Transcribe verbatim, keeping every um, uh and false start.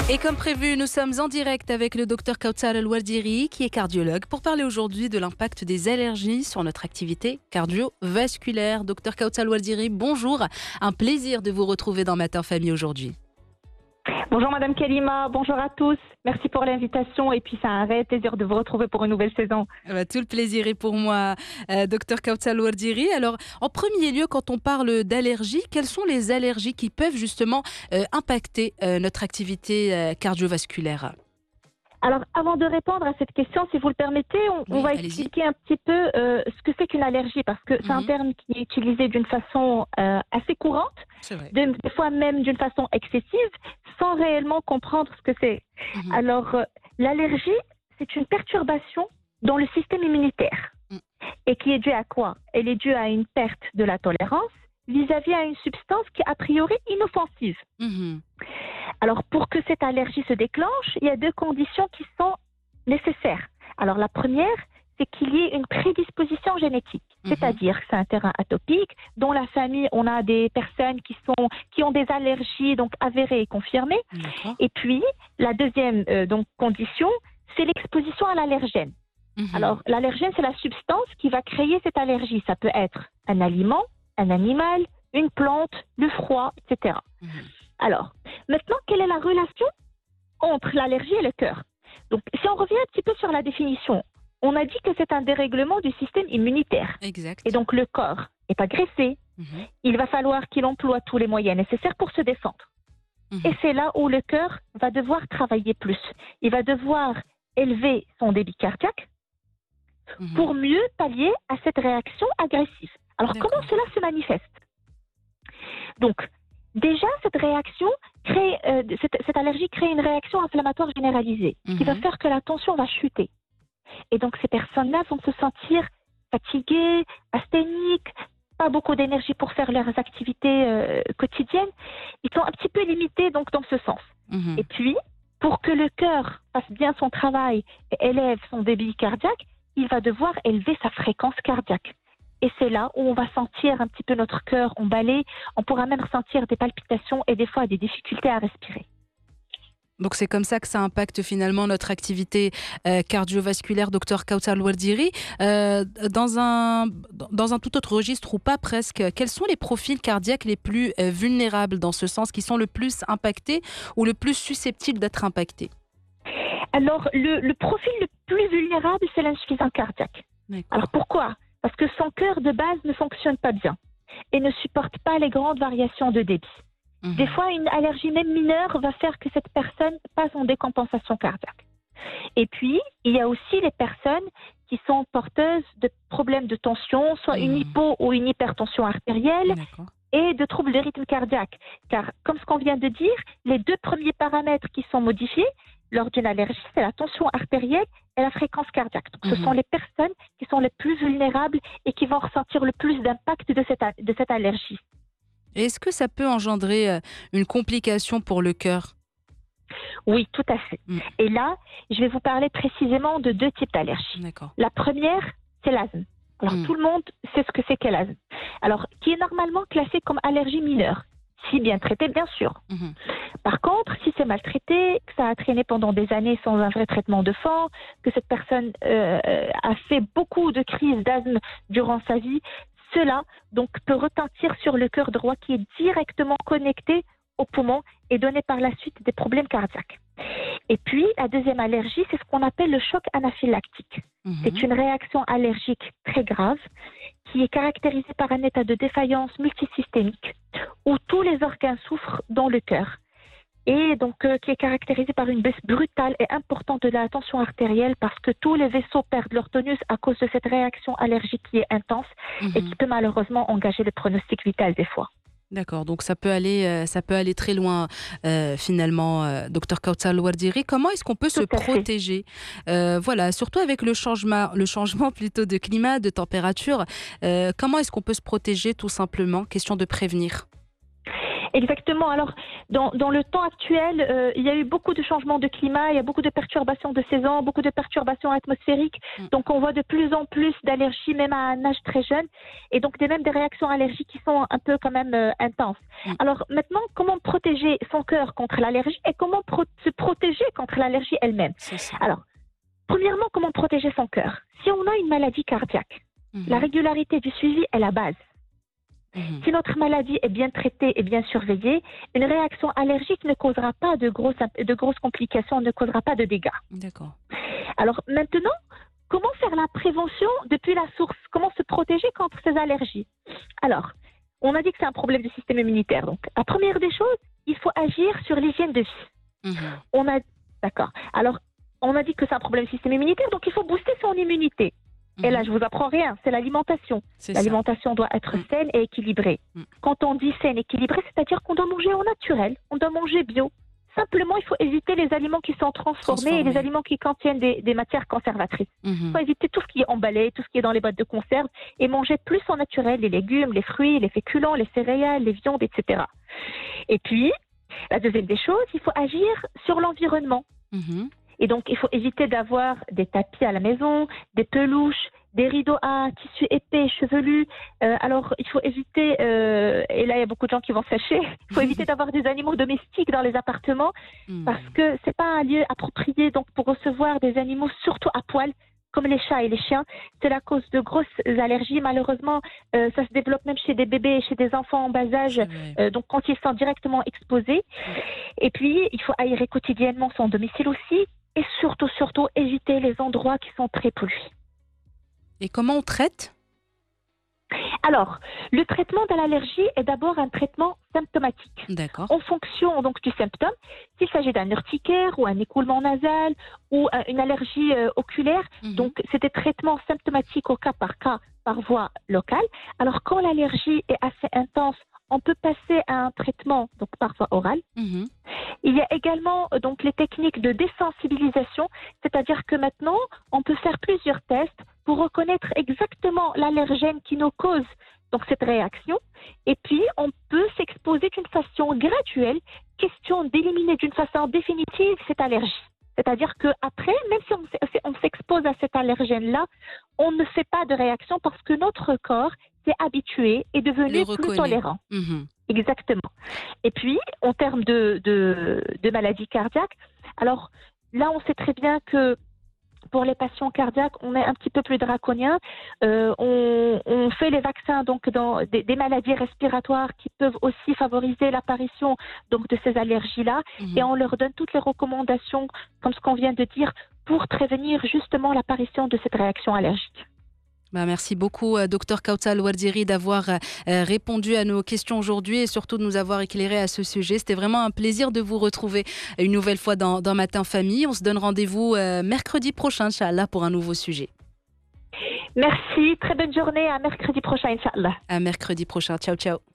Et comme prévu, nous sommes en direct avec le docteur Kautsar El-Ouardiri, qui est cardiologue, pour parler aujourd'hui de l'impact des allergies sur notre activité cardiovasculaire. Docteur Kautsar El-Ouardiri, bonjour. Un plaisir de vous retrouver dans Matin Famille aujourd'hui. Bonjour Madame Kalima, bonjour à tous. Merci pour l'invitation et puis c'est un réel plaisir de vous retrouver pour une nouvelle saison. Bah, tout le plaisir est pour moi, euh, docteur Kautsar El-Ouardiri. Alors, en premier lieu, quand on parle d'allergies, quelles sont les allergies qui peuvent justement euh, impacter euh, notre activité euh, cardiovasculaire ? Alors, avant de répondre à cette question, si vous le permettez, on, Oui, on va allez-y. expliquer un petit peu euh, ce que c'est qu'une allergie, parce que c'est un Mhm. terme qui est utilisé d'une façon euh, assez courante, C'est vrai. de- des fois même d'une façon excessive, sans réellement comprendre ce que c'est. Mhm. Alors, euh, l'allergie, c'est une perturbation dans le système immunitaire. Mm. Et qui est due à quoi? Elle est due à une perte de la tolérance vis-à-vis à une substance qui est a priori inoffensive. Mhm. Alors, pour que cette allergie se déclenche, il y a deux conditions qui sont nécessaires. Alors, la première, c'est qu'il y ait une prédisposition génétique, Mhm. c'est-à-dire que c'est un terrain atopique. Dans la famille, on a des personnes qui, sont, qui ont des allergies donc avérées et confirmées. D'accord. Et puis, la deuxième euh, donc, condition, c'est l'exposition à l'allergène. Mhm. Alors, l'allergène, c'est la substance qui va créer cette allergie. Ça peut être un aliment, un animal, une plante, le froid, et cetera. Mhm. Alors, maintenant, quelle est la relation entre l'allergie et le cœur? Donc, si on revient un petit peu sur la définition, on a dit que c'est un dérèglement du système immunitaire. Exact. Et donc, le corps est agressé. Mhm. Il va falloir qu'il emploie tous les moyens nécessaires pour se défendre. Mhm. Et c'est là où le cœur va devoir travailler plus. Il va devoir élever son débit cardiaque Mhm. pour mieux pallier à cette réaction agressive. Alors, D'accord. comment cela se manifeste? Donc, déjà, cette réaction crée, euh, cette, cette allergie crée une réaction inflammatoire généralisée, ce qui va Mhm. faire que la tension va chuter. Et donc, ces personnes-là vont se sentir fatiguées, asthéniques, pas beaucoup d'énergie pour faire leurs activités euh, quotidiennes. Ils sont un petit peu limités donc dans ce sens. Mhm. Et puis, pour que le cœur fasse bien son travail et élève son débit cardiaque, il va devoir élever sa fréquence cardiaque. Et c'est là où on va sentir un petit peu notre cœur emballer. On pourra même ressentir des palpitations et des fois des difficultés à respirer. Donc c'est comme ça que ça impacte finalement notre activité euh, cardiovasculaire, docteur Kautsar El-Ouardiri. Euh, dans, un, dans un tout autre registre ou pas presque, quels sont les profils cardiaques les plus euh, vulnérables dans ce sens, qui sont le plus impactés ou le plus susceptibles d'être impactés? Alors, le, le profil le plus vulnérable, c'est l'insuffisance cardiaque. D'accord. Alors pourquoi? Parce que son cœur de base ne fonctionne pas bien et ne supporte pas les grandes variations de débit. Mhm. Des fois, une allergie même mineure va faire que cette personne passe en décompensation cardiaque. Et puis, il y a aussi les personnes qui sont porteuses de problèmes de tension, soit une Mhm. hypo ou une hypertension artérielle, D'accord. et de troubles de rythme cardiaque. Car, comme ce qu'on vient de dire, les deux premiers paramètres qui sont modifiés lors d'une allergie, c'est la tension artérielle et la fréquence cardiaque. Donc, ce Mhm. sont les personnes qui sont les plus vulnérables et qui vont ressentir le plus d'impact de cette, a- de cette allergie. Et est-ce que ça peut engendrer euh, une complication pour le cœur? Oui, tout à fait. Mm. Et là, je vais vous parler précisément de deux types d'allergies. D'accord. La première, c'est l'asthme. Alors, Mm. tout le monde sait ce que c'est qu'est l'asthme. Alors, qui est normalement classé comme allergie mineure, si bien traitée, bien sûr. Mhm. Par contre, si c'est maltraité, que ça a traîné pendant des années sans un vrai traitement de fond, que cette personne euh, a fait beaucoup de crises d'asthme durant sa vie, cela donc peut retentir sur le cœur droit qui est directement connecté au poumon et donner par la suite des problèmes cardiaques. Et puis, la deuxième allergie, c'est ce qu'on appelle le choc anaphylactique. Mhm. C'est une réaction allergique très grave qui est caractérisée par un état de défaillance multisystémique où tous les organes souffrent dans le cœur et donc euh, qui est caractérisée par une baisse brutale et importante de la tension artérielle parce que tous les vaisseaux perdent leur tonus à cause de cette réaction allergique qui est intense et Mhm. qui peut malheureusement engager le pronostic vital des fois. D'accord, donc ça peut aller, euh, ça peut aller très loin euh, finalement, euh, docteur Kautsar El-Ouardiri. Comment est-ce qu'on peut se Tout à fait. protéger euh, Voilà, surtout avec le changement, le changement plutôt de climat, de température. Euh, comment est-ce qu'on peut se protéger tout simplement? Question de prévenir. Exactement. Alors, dans, dans le temps actuel, euh, il y a eu beaucoup de changements de climat, il y a beaucoup de perturbations de saison, beaucoup de perturbations atmosphériques. Mm. Donc, on voit de plus en plus d'allergies, même à un âge très jeune, et donc des, même des réactions allergiques qui sont un peu quand même euh, intenses. Mm. Alors, maintenant, comment protéger son cœur contre l'allergie et comment pro- se protéger contre l'allergie elle-même? C'est ça. Alors, premièrement, comment protéger son cœur? Si on a une maladie cardiaque, Mhm. la régularité du suivi est la base. Mhm. Si notre maladie est bien traitée et bien surveillée, une réaction allergique ne causera pas de grosses, de grosses complications, ne causera pas de dégâts. D'accord. Alors maintenant, comment faire la prévention depuis la source? Comment se protéger contre ces allergies? Alors, on a dit que c'est un problème du système immunitaire. Donc, la première des choses, il faut agir sur l'hygiène de vie. Mhm. On a, d'accord. Alors, on a dit que c'est un problème du système immunitaire, donc il faut booster son immunité. Et là, je vous apprends rien, c'est l'alimentation. C'est ça. L'alimentation doit être Mm. saine et équilibrée. Mm. Quand on dit saine et équilibrée, c'est-à-dire qu'on doit manger au naturel, on doit manger bio. Simplement, il faut éviter les aliments qui sont transformés, et les Transformés. aliments qui contiennent des, des matières conservatrices. Il Mhm. faut éviter tout ce qui est emballé, tout ce qui est dans les boîtes de conserve, et manger plus en naturel, les légumes, les fruits, les féculents, les céréales, les viandes, et cetera. Et puis, la deuxième des choses, il faut agir sur l'environnement. Mhm. Et donc, il faut éviter d'avoir des tapis à la maison, des peluches, des rideaux à tissu épais, chevelus. Euh, alors, il faut éviter, euh, et là, il y a beaucoup de gens qui vont se fâcher, il faut éviter d'avoir des animaux domestiques dans les appartements Mhm. parce que c'est pas un lieu approprié donc pour recevoir des animaux, surtout à poil, comme les chats et les chiens. C'est la cause de grosses allergies. Malheureusement, euh, ça se développe même chez des bébés et chez des enfants en bas âge, C'est vrai. euh, donc quand ils sont directement exposés. Et puis, il faut aérer quotidiennement son domicile aussi. Et surtout, surtout, éviter les endroits qui sont très pollués. Et comment on traite? Alors, le traitement de l'allergie est d'abord un traitement symptomatique. D'accord. En fonction donc du symptôme, s'il s'agit d'un urticaire ou un écoulement nasal ou euh, une allergie euh, oculaire, Mhm. donc c'est des traitements symptomatiques au cas par cas, par voie locale. Alors, quand l'allergie est assez intense, on peut passer à un traitement donc par voie orale. Mhm. Il y a également euh, donc les techniques de désensibilisation, c'est-à-dire que maintenant, on peut faire plusieurs tests pour reconnaître exactement l'allergène qui nous cause donc cette réaction. Et puis, on peut s'exposer d'une façon graduelle, question d'éliminer d'une façon définitive cette allergie. C'est-à-dire qu'après, même si on s- on s'expose à cet allergène-là, on ne fait pas de réaction parce que notre corps s'est habitué et devenu Le plus reconnaît. tolérant. Mhm. Exactement. Et puis, en termes de, de, de maladies cardiaques, alors là, on sait très bien que pour les patients cardiaques, on est un petit peu plus draconien. Euh, on, on fait les vaccins donc dans des, des maladies respiratoires qui peuvent aussi favoriser l'apparition donc de ces allergies-là, Mhm. et on leur donne toutes les recommandations, comme ce qu'on vient de dire, pour prévenir justement l'apparition de cette réaction allergique. Bah, merci beaucoup, euh, docteur Kautal Wardiri, d'avoir euh, euh, répondu à nos questions aujourd'hui et surtout de nous avoir éclairé à ce sujet. C'était vraiment un plaisir de vous retrouver une nouvelle fois dans, dans Matin Famille. On se donne rendez-vous euh, mercredi prochain, Inch'Allah, pour un nouveau sujet. Merci, très bonne journée, à mercredi prochain, Inch'Allah. À mercredi prochain. Ciao, ciao.